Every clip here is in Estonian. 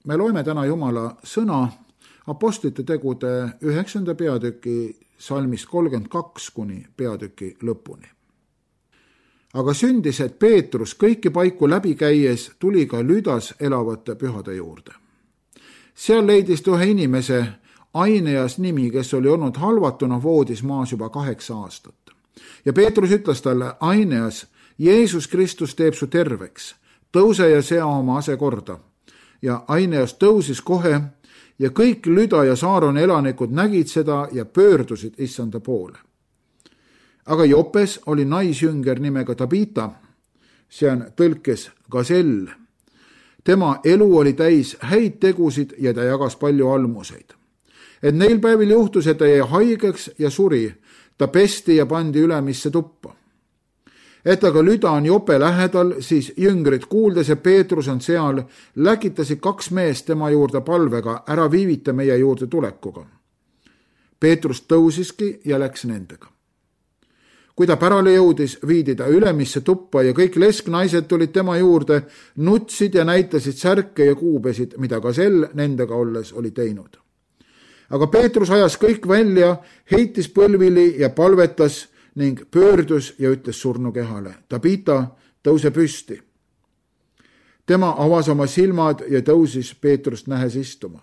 Me loeme täna Jumala sõna Apostlite tegude 9. peatüki salmist 32 kuni peatüki lõpuni. Aga sündis, et Peetrus kõiki paiku läbi käies tuli ka Lüdas elavate pühade juurde. Seal leidis ta ühe inimese, Aineas nimi, kes oli olnud halvatuna voodis maas juba 8 aastat. Ja Peetrus ütles talle, Aineas, Jeesus Kristus teeb su terveks, tõuse ja sea oma ase korda. Ja Aineas tõusis kohe ja kõik Lüda ja Saaron elanikud nägid seda ja pöördusid issanda poole. Aga Jopes oli naisjünger nimega Tabita, see on tõlkes Gazell. Tema elu oli täis häid tegusid ja ta jagas palju almuseid. Et neil päevil juhtus, et ta jäi haigeks ja suri, ta pesti ja pandi ülemisse tuppa. Et aga Lüda on Jope lähedal, siis jüngrid kuuldes, et Peetrus on seal, läkitasid 2 meest tema juurde palvega, ära viivita meie juurde tulekuga. Peetrus tõusiski ja läks nendega. Kui ta pärale jõudis, viidi ta ülemisse tuppa ja kõik lesknaised tulid tema juurde, nutsid ja näitasid särke ja kuubesid, mida Gazell nendega olles oli teinud. Aga Peetrus ajas kõik välja, heitis põlvili ja palvetas ning pöördus ja ütles surnukehale, Tabita, tõuse püsti. Tema avas oma silmad ja tõusis Peetrust nähes istuma.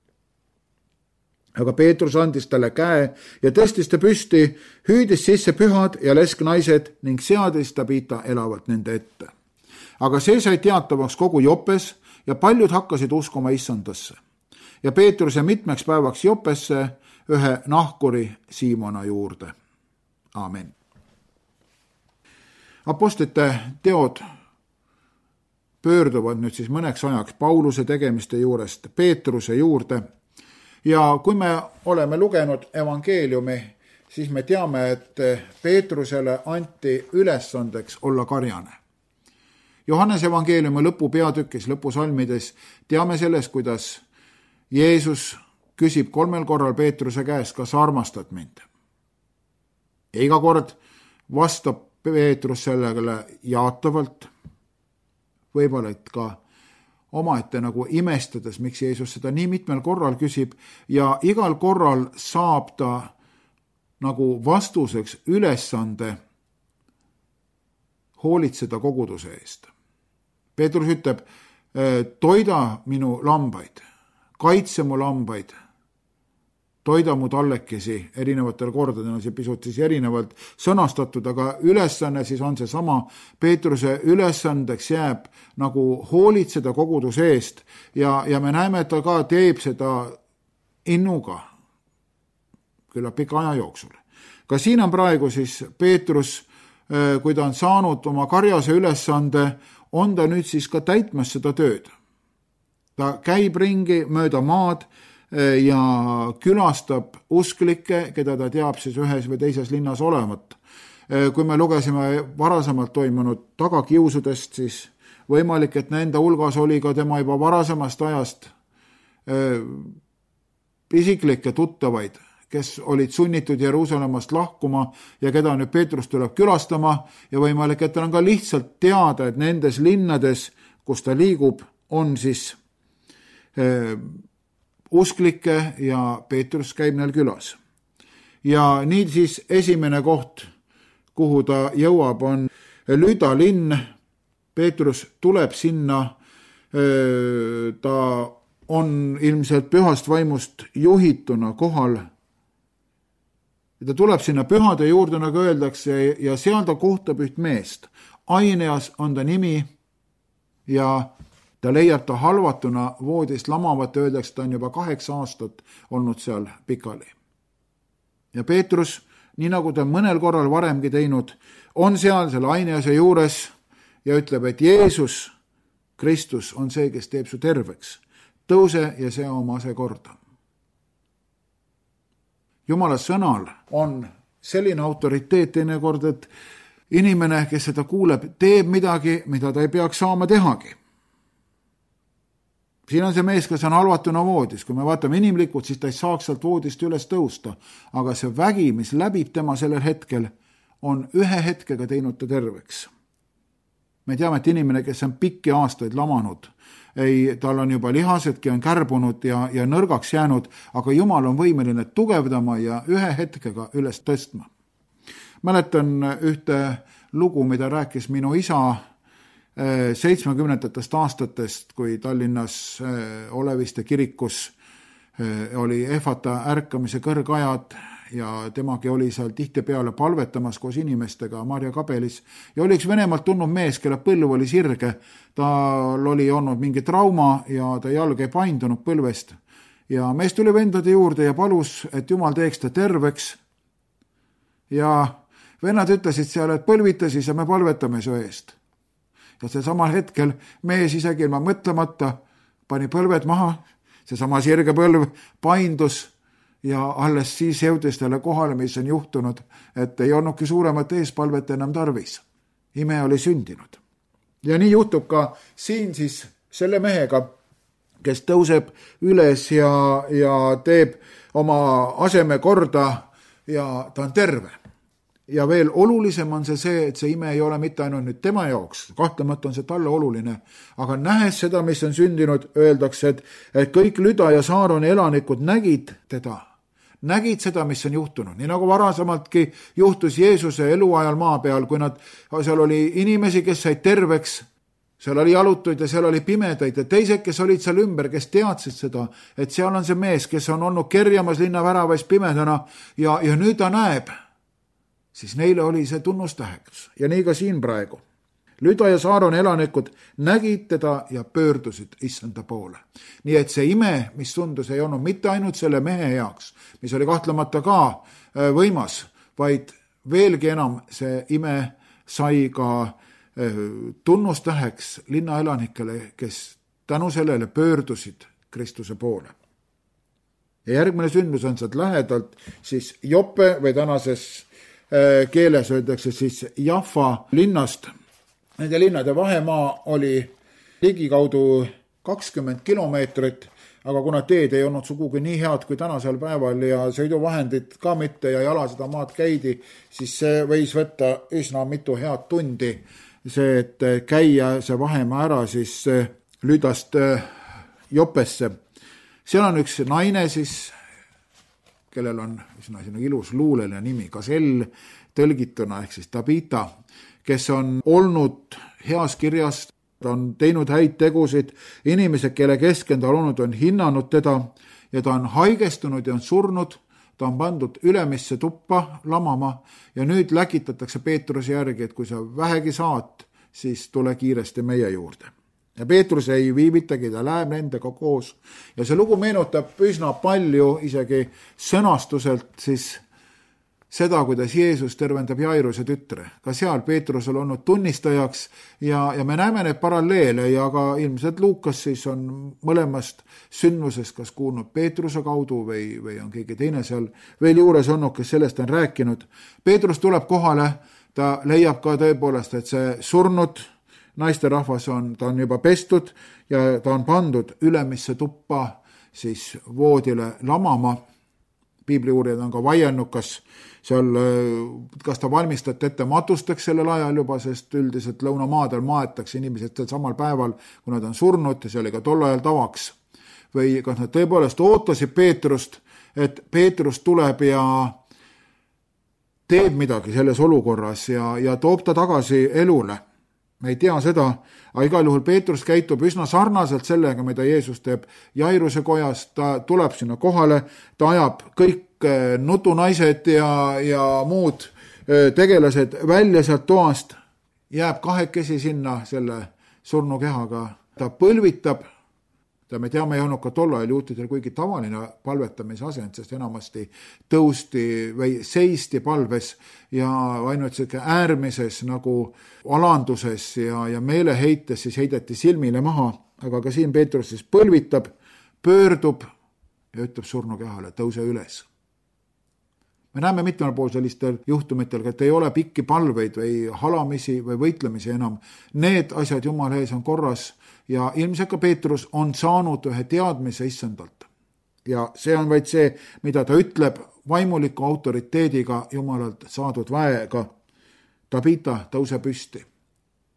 Aga Peetrus andis talle käe ja tõstis ta püsti, hüüdis sisse pühad ja lesknaised ning seadis Tabita elavalt nende ette. Aga see sai teatavaks kogu Jopes ja paljud hakkasid uskuma issandasse. Ja Peetrus ja mitmeks päevaks Jopesse ühe nahkuri Siimona juurde. Aamen. Apostlite teod pöörduvad nüüd siis mõneks ajaks Pauluse tegemiste juurest Peetruse juurde. Ja kui me oleme lugenud evangeeliumi, siis me teame, et Peetrusele anti ülesandeks olla karjane. Johannese evangeeliumi lõpupeatükis, lõpusalmides teame sellest, kuidas Jeesus küsib 3 korral Peetruse käest, kas armastad mind? Ja iga kord vastab Peetrus sellele jaatavalt, võib-olla et ka omaette nagu imestades, miks Jeesus seda nii mitmel korral küsib ja igal korral saab ta nagu vastuseks ülesande hoolitseda koguduse eest. Peetrus ütleb, toida minu lambaid, kaitse mu lambaid, toida mu tallekesi, erinevatel kordadel on see pisut siis erinevalt sõnastatud, aga ülesanne siis on see sama. Peetruse ülesandeks jääb nagu hoolitseda koguduse eest ja me näeme, et ta ka teeb seda innuga küll pika aja jooksul. Ka siin on praegu siis Peetrus, kui ta on saanud oma karjase ülesande, on ta nüüd siis ka täitmas seda tööd. Ta käib ringi mööda maad ja külastab usklikke, keda ta teab siis ühes või teises linnas olevat. Kui me lugesime varasemalt toimunud tagakiusudest, siis võimalik, et nende hulgas oli ka tema juba varasemast ajast isiklikke tuttavaid, kes olid sunnitud Jeruusalemmast lahkuma ja keda nüüd Peetrus tuleb külastama ja võimalik, et tal on ka lihtsalt teada, et nendes linnades, kus ta liigub, on siis usklikke ja Peetrus käib neil külas. Ja nii siis esimene koht, kuhu ta jõuab, on Lüda linn. Peetrus tuleb sinna, ta on ilmselt pühast vaimust juhituna kohal. Ja ta tuleb sinna pühade juurde, nagu öeldakse, ja seal ta kohtab üht meest. Aineas on ta nimi ja ta leiab ta halvatuna voodist lamavat ja öeldakse, ta on juba 8 aastat olnud seal pikali. Ja Peetrus, nii nagu ta mõnel korral varemgi teinud, on seal selle Ainease juures ja ütleb, et Jeesus Kristus on see, kes teeb su terveks. Tõuse ja sea oma ase korda. Jumala sõnal on selline autoriteet teinekord, et inimene, kes seda kuuleb, teeb midagi, mida ta ei peaks saama tehagi. Siin on see mees, kes on halvatuna voodis. Kui me vaatame inimlikult, siis ta ei saaks sealt voodist üles tõusta. Aga see vägi, mis läbib tema sellel hetkel, on ühe hetkega teinud ta terveks. Me teame, et inimene, kes on pikki aastaid lamanud, tal on juba lihasedki on kärbunud ja nõrgaks jäänud, aga Jumal on võimeline tugevdama ja ühe hetkega üles tõstma. Mäletan ühte lugu, mida rääkis minu isa 70. aastatest, kui Tallinnas Oleviste kirikus oli Ehvata ärkamise kõrgajad ja temagi oli seal tihtipeale palvetamas koos inimestega Marja kabelis ja oli üks Venemaalt tulnud mees, kelle põlv oli sirge, tal oli olnud mingi trauma ja ta jalg ei paindunud põlvest ja mees tuli vendade juurde ja palus, et Jumal teeks ta terveks ja vennad ütlesid seal, et põlvita siis ja me palvetame su eest. Ja see samal hetkel mees isegi ilma mõtlemata pani põlved maha, see sama sirge põlv paindus ja alles siis jõudis talle kohale, mis on juhtunud, et ei olnudki suuremat eespalvet enam tarvis. Ime oli sündinud. Ja nii juhtub ka siin siis selle mehega, kes tõuseb üles ja teeb oma aseme korda ja ta on terve. Ja veel olulisem on see, et see ime ei ole mitte ainult nüüd tema jaoks, kahtlemata on see talle oluline, aga nähes seda, mis on sündinud, öeldakse, et kõik Lüda ja Saaroni elanikud nägid teda, nägid seda, mis on juhtunud. Nii nagu varasemaltki juhtus Jeesuse eluajal maa peal, kui seal oli inimesi, kes said terveks, seal oli jalutuid ja seal oli pimedaid ja teised, kes olid seal ümber, kes teadsid seda, et seal on see mees, kes on olnud kerjamas linna väravais pimedana ja nüüd ta näeb, siis neile oli see tunnustäheks. Ja nii ka siin praegu. Lüda ja Saaroni elanikud nägid teda ja pöördusid issanda poole. Nii et see ime, mis tundus, ei olnud mitte ainult selle mehe heaks, mis oli kahtlemata ka võimas, vaid veelgi enam see ime sai ka tunnustäheks linna elanikele, kes tänu sellele pöördusid Kristuse poole. Ja järgmine sündmus on sealt lähedalt siis Joppe või tänases keeles öeldakse siis Jaffa linnast. Nende linnade vahemaa oli ligikaudu 20 kilomeetrit, aga kuna teed ei olnud sugugi nii head kui tänasel päeval ja sõiduvahendid ka mitte ja jala seda maad käidi, siis see võis võtta üsna mitu head tundi, see, et käia see vahemaa ära siis Lüdast Joppesse. Seal on üks naine siis, kellel on üsna ilus luuleline nimi, Kasell tõlgituna ehk siis Tabita, kes on olnud heas kirjas, ta on teinud häid tegusid, inimesed, kelle keskel ta on olnud, on hinnanud teda ja ta on haigestunud ja on surnud, ta on pandud ülemisse tuppa lamama ja nüüd läkitatakse Peetruse järgi, et kui sa vähegi saad, siis tule kiiresti meie juurde. Ja Peetrus ei viivitagi, ta läheb nendega koos. Ja see lugu meenutab üsna palju isegi sõnastuselt siis seda, kuidas Jeesus tervendab Jairuse tütre. Ka seal Peetrus on olnud tunnistajaks ja me näeme need paralleele ja ka ilmselt Luukas siis on mõlemast sündmusest kas kuulnud Peetruse kaudu või on keegi teine seal veel juures olnud, kes sellest on rääkinud. Peetrus tuleb kohale, ta leiab ka tõepoolest, et see surnud naisterahvas ta on juba pestud ja ta on pandud ülemisse tuppa siis voodile lamama. Piibliuurijad on ka vaielnud, kas ta valmistati ette matusteks sellel ajal juba, sest üldiselt lõunamaadel maetakse inimesed samal päeval, kui nad on surnud ja see oli ka tol ajal tavaks. Või kas nad tõepoolest ootasid Peetrust, et Peetrus tuleb ja teeb midagi selles olukorras ja toob ta tagasi elule. Me ei tea seda, aga igal juhul Peetrus käitub üsna sarnaselt sellega, mida Jeesus teeb Jairuse kojas, ta tuleb sinna kohale, ta ajab kõik nutunaised ja muud tegelased välja sealt toast, jääb kahekesi sinna selle surnukehaga, ta põlvitab, me teame, ei olnud ka tol ajal juutidel kuigi tavaline palvetamise asend, sest enamasti tõusti või seisti palves ja ainult äärmises nagu alanduses ja meeleheites siis heideti silmile maha, aga ka siin Peetrus siis põlvitab, pöördub ja ütleb surnukehale, tõuse üles. Me näeme mitmel pool sellistel juhtumitel, et ei ole pikki palveid või halamisi või võitlemisi enam. Need asjad Jumala ees on korras ja ilmselt ka Peetrus on saanud ühe teadmise issandalt. Ja see on vaid see, mida ta ütleb vaimuliku autoriteediga Jumalalt saadud väega. Tabita, tõuse püsti.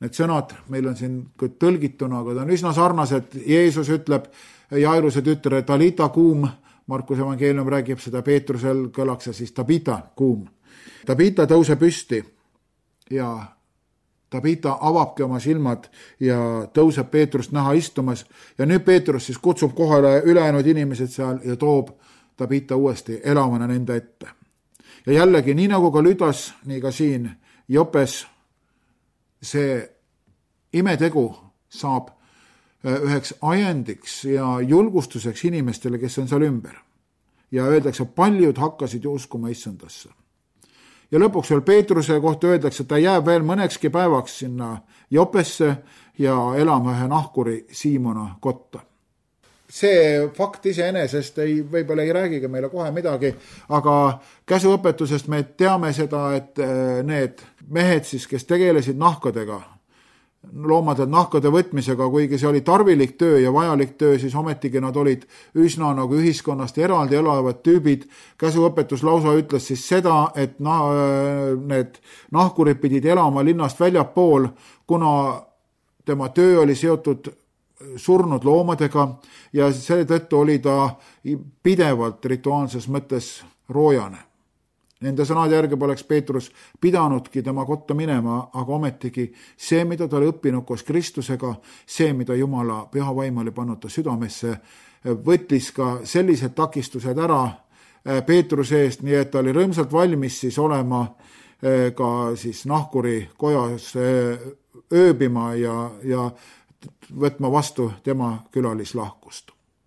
Need sõnad meil on siin tõlgituna, aga ta on üsna sarnased. Jeesus ütleb Jairuse tütre Talita kuum, Markuse evangeelium räägib seda, Peetrusel kõlaks ja siis Tabita kuum. Tabita tõuse püsti ja Tabita avabki oma silmad ja tõuseb Peetrust näha istumas ja nüüd Peetrus siis kutsub kohale ülejäänud inimesed seal ja toob Tabita uuesti elamana nende ette. Ja jällegi, nii nagu ka Lüdas, nii ka siin Jopes see imetegu saab üheks ajendiks ja julgustuseks inimestele, kes on seal ümber. Ja öeldakse, paljud hakkasid ju uskuma issandasse. Ja lõpuks veel Peetruse kohta öeldakse, et ta jääb veel mõnekski päevaks sinna Jopesse ja elama ühe nahkuri Siimona kotta. See fakt iseenesest võib-olla ei räägigi meile kohe midagi, aga käsuõpetusest me teame seda, et need mehed siis, kes tegelesid nahkadega, loomadelt nahkade võtmisega, kuigi see oli tarvilik töö ja vajalik töö, siis ometigi nad olid üsna nagu ühiskonnast eraldi elavad tüübid. Käsuõpetus lausa ütles siis seda, et need nahkurid pidid elama linnast väljapool, kuna tema töö oli seotud surnud loomadega ja selle tõttu oli ta pidevalt rituaalses mõttes roojane. Nende sõnade järgi poleks Peetrus pidanudki tema kotta minema, aga ometigi see, mida ta oli õppinud koos Kristusega, see, mida Jumala püha vaim oli pannud ta südamesse, võttis ka sellised takistused ära Peetruse eest, nii et ta oli rõõmsalt valmis siis olema ka siis nahkuri kojas ööbima ja võtma vastu tema külalislahkust.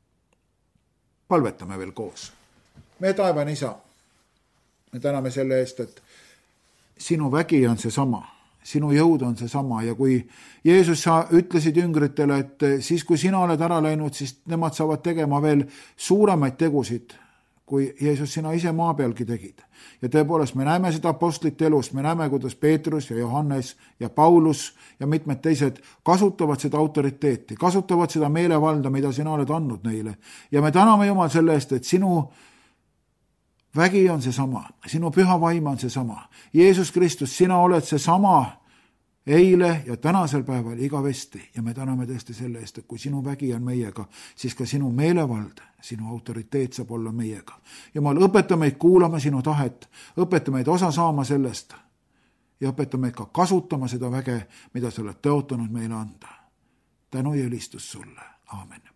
Palvetame veel koos. Meie taevane Isa, me täname selle eest, et sinu vägi on see sama, sinu jõud on see sama ja kui Jeesus, sa ütlesid jüngritele, et siis kui sina oled ära läinud, siis nemad saavad tegema veel suuremaid tegusid, kui Jeesus sina ise maa pealgi tegid. Ja tõepoolest me näeme seda apostlite elust, me näeme, kuidas Peetrus ja Johannes ja Paulus ja mitmed teised kasutavad seda autoriteeti, kasutavad seda meelevalda, mida sina oled andnud neile. Ja me täname Jumal selle eest, et sinu vägi on see sama, sinu püha vaim on see sama. Jeesus Kristus, sina oled see sama eile ja tänasel päeval igavesti ja me täname tõesti selle eest, et kui sinu vägi on meiega, siis ka sinu meelevald, sinu autoriteet saab olla meiega. Jumal, õpeta meid kuulama sinu tahet, õpeta meid osa saama sellest ja õpeta meid ka kasutama seda väge, mida sa oled tõotanud meile anda. Tänu ja ülistus sulle. Aamen.